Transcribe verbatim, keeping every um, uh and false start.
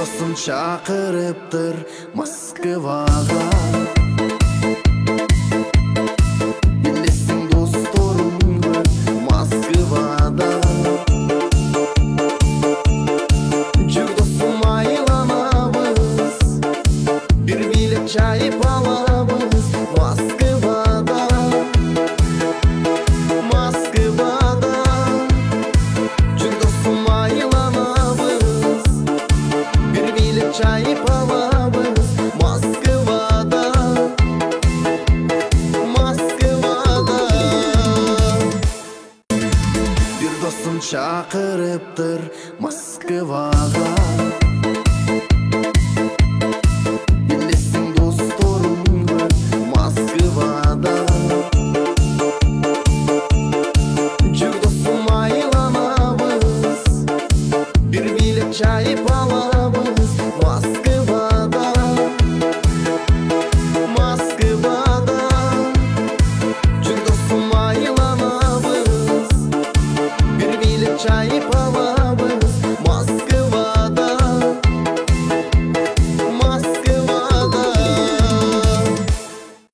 досым чакырыптыр Москвага. Билесиң досторум көп Москвада. Жүр досым айланабыз, бир билет чайып алабыз Москвада. Москвада. Жүр досым айланабыз, бир билет чайып алабыз Москвада. Москвада. Бир досым чакырыптыр Москвага. Билесиң досторум көп Москвада. Жүр досым айланабыз, бир билет чайып алабыз Москвада.